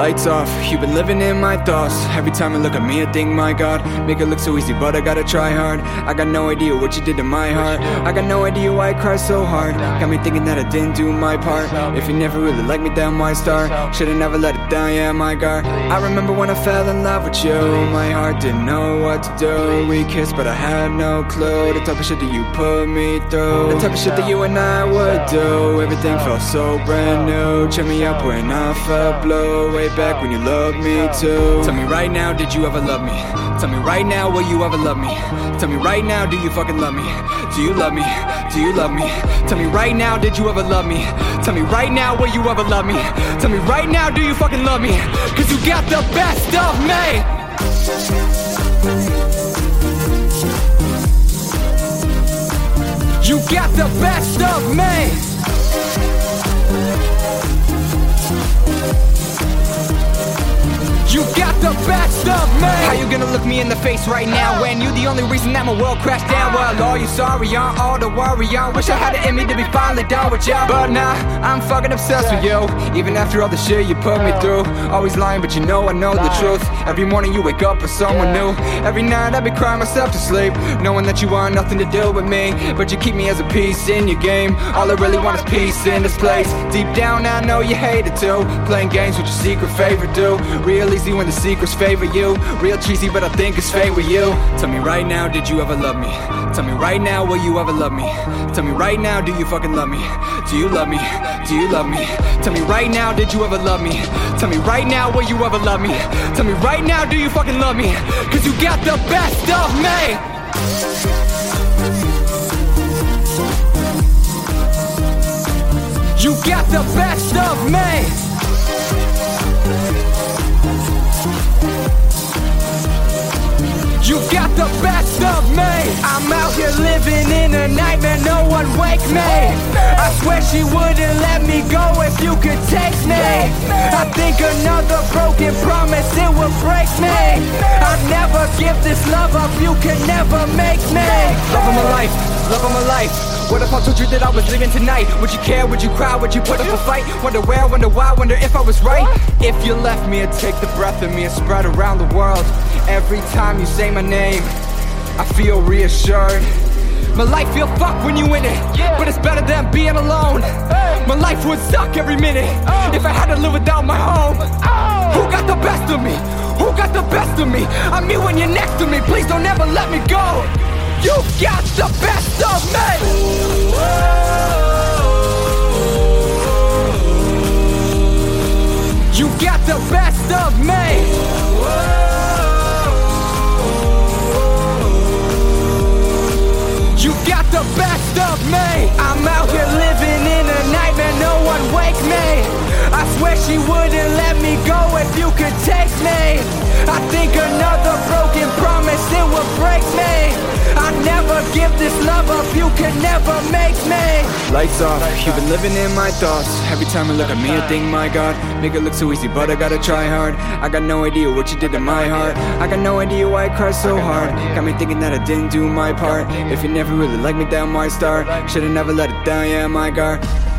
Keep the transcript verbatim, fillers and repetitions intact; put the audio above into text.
Lights off, you've been living in my thoughts. Every time you look at me I think, my God, make it look so easy but I gotta try hard. I got no idea what you did to my heart. I got no idea why I cry so hard. Got me thinking that I didn't do my part. If you never really liked me, then why start? Should've never let it down, yeah, my God. I remember when I fell in love with you. My heart didn't know what to do. We kissed but I had no clue. The type of shit that you put me through, the type of shit that you and I would do. Everything felt so brand new. Cheer me up when I felt blue. Way back when you loved me too. Tell me right now, did you ever love me? Tell me right now, will you ever love me? Tell me right now, do you fucking love me? Do you love me? Do you love me? Tell me right now, did you ever love me? Tell me right now, will you ever love me? Tell me right now, do you fucking love me? Cause you got the best of me. You got the best of me. You got the best of me. How you gonna look me in the face right now when you the only reason that my world crashed down? Well, are you sorry on all the worry on? Wish I had it in me to be finally done with you, but nah, I'm fucking obsessed with you. Even after all the shit you put me through. Always lying but you know I know the truth. Every morning you wake up with someone new. Every night I be crying myself to sleep, knowing that you want nothing to do with me, but you keep me as a piece in your game. All I really want is peace in this place. Deep down I know you hate it too. Playing games with your secret favorite dude. Real easy when the secrets favor you. Real cheesy but I think it's fate with you. Tell me right now, did you ever love me? Tell me right now, will you ever love me? Tell me right now, do you fucking love me? Do you love me? Do you love me? Tell me right now, did you ever love me? Tell me right now, will you ever love me? Tell me right now, do you fucking love me? Cause you got the best of me. You got the best of me. You got the best of me. I'm out here living in a nightmare, no one wake me. I swear she wouldn't let me go if you could take me. I think another broken promise, it would break me. I'd never give this love up, you can never make me. Love of my life, love of my life. What if I told you that I was leaving tonight? Would you care, would you cry, would you put up a fight? Wonder where, wonder why, wonder if I was right. If you left me, it'd take the breath of me and spread around the world. Every time you say my name, I feel reassured. My life feel fucked when you in it, but it's better than being alone. My life would suck every minute if I had to live without my home. Who got the best of me? Who got the best of me? I mean when you're next to me, please don't ever let me go. You got the best of me. You got the best of me. You got the best of me. I'm out here living in a nightmare, no one wake me. I swear she wouldn't let me go if you could take me. I think another broken promise, it would break me. I never give this love up, you can never make me. Lights off, you've been living in my thoughts. Every time you look at me I think, my God, make it look so easy but I gotta try hard. I got no idea what you did to my heart. I got no idea why I cry so hard. Got me thinking that I didn't do my part. If you never really liked me, then why start? Should've never let it down, yeah, my God.